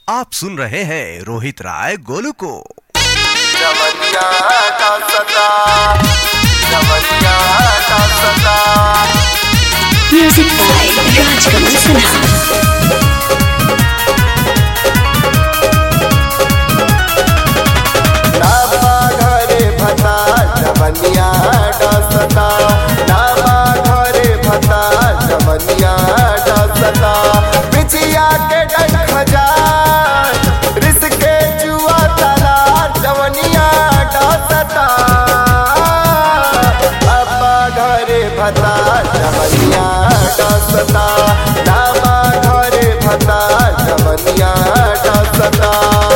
आप सुन रहे हैं रोहित राय गोलू को। जवनिया का सता, जवनिया का सता। Music by Rajkamal Sinha. नामा घरे भता जवनिया का सता, नामा घरे भता जवनिया का सता। बिछिया के डंख हजार, रिसके जुआ ताला जवनिया का सता। नामा घरे भता जवनिया का सता, नामा घरे भता जवनिया का सता।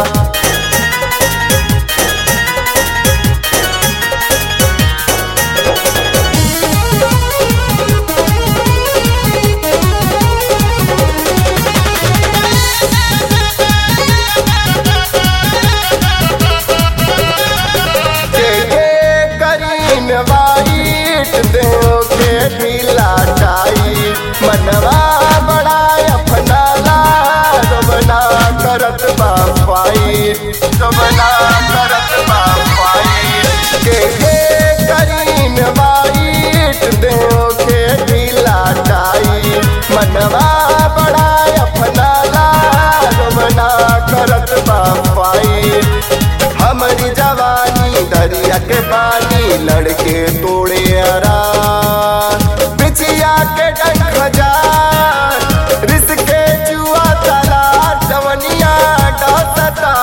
मनवा बड़ा अपना रबना करत बापाई, रबना करत बापाई। के करीन वाइट देव के ढीला टाई। मनवा बड़ा अपना रबना करत बापाई। हमारी जवानी दरिया के पानी, लड़के तोड़े अरा। बिछिया के डंख हजार, रिसके जुआ ताला जवनिया का सता।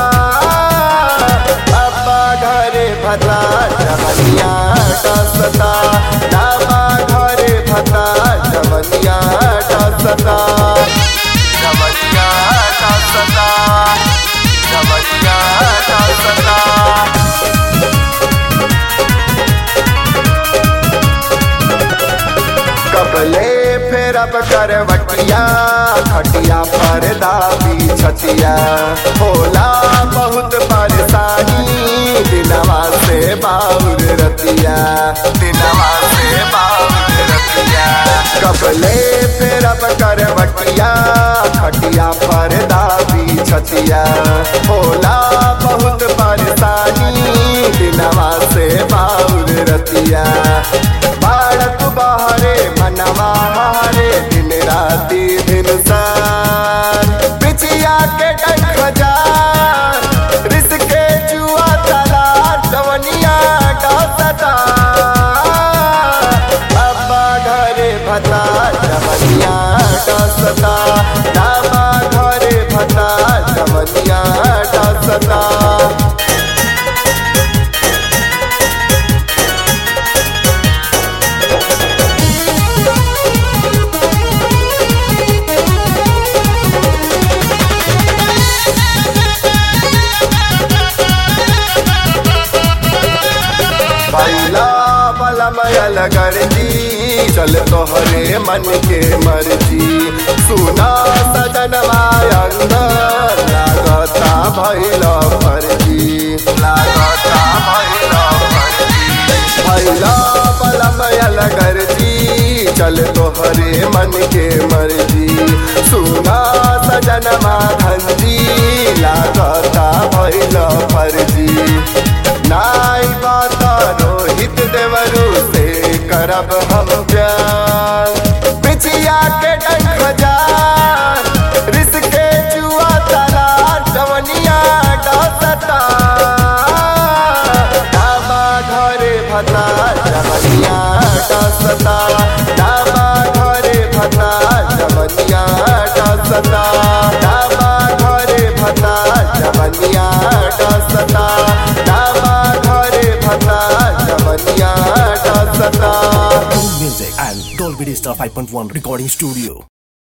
अब्बा घरे भता जवनिया का सता, नामा घरे भता जवनिया का सता। जवनिया का सता, जवनिया का सता। कबले फेर अब करवटिया, खटिया पर दाबी छतिया। होला बहुत परेशानी, दिनवा से बाउर रतिया, दिनवा से बाउर रतिया। कबले फेर अब करवटिया, खटिया पर दाबी छतिया। होला बहुत परेशानी, दिनवा से बाउर रतिया। बाड़क बहरे मनवा हारे, दिन राती धिनसार। बिछिया के डंख हजार, रिसके जुआ ताला जवनिया का सता। अब्बा घरे भता जवनिया का सता, नामा घरे भता जवनिया का सता। भैला बलमयल गर्जी, चल तोहरे मन के मर्जी। सुना सजनवा अंदर, लागता भैला फर्जी, लागता भैला फर्जी। भैला बलमयल गर्जी, चल तोहरे मन के मर्जी। सुना सजनवा धंजी, लागता भैला फर्जी। नाई बात रोहित देवरू से करब हम प्यार। बिछिया के डंख हजार, रिसके जुआ ताला जवनिया का सता। नामा घरे भता जवनिया का सता, नामा घरे भता जवनिया का सता। नामा घरे भता जवनिया का सता, नामा घरे भता जवनिया का सता। Music and Dolby Digital 5.1 Recording Studio.